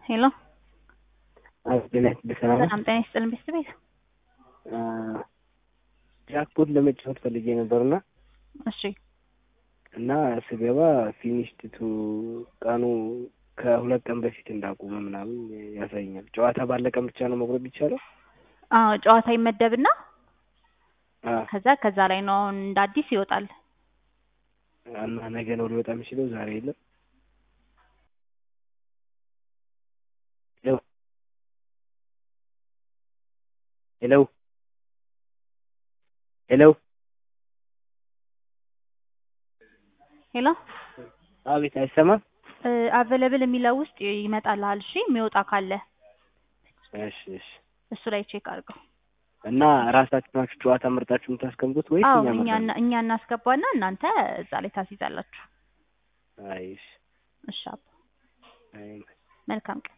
ሄሎ አስደናቂ በሰላም ሰላም ጤና ይስጥልን ቤት ጃክፖት ለመጫወት ፈልጌ ነበርና እሺ እና ስገባ ፊኒሽድ ቱ ቀኑ ከሁለት ቀን በፊት እንዳቆመ ምናምን ያሳየኛል። ጨዋታ ባለቀን ብቻ ነው መቁረጥ ይቻላል? ጨዋታ ይመደብና ከዛ ላይ ነው እንደ አዲስ ይወጣል። እና ነገ ነው ሊወጣ የሚችለው ዛሬ የለም። ሄሎ ሄሎ ሄሎ አቤት፣ አይሰማም? አቬለብል የሚለው ውስጥ ይመጣልሃል። እሺ የሚወጣ ካለ እሺ እሱ ላይ ቼክ አድርገው። እና ራሳችሁ ናችሁ ጨዋታ መርጣችሁ የምታስቀምጡት ወይስ እኛ እናስገባና እናንተ እዛ ላይ ታስይዛላችሁ? አይሽ እሺ አይ መልካም ቀን።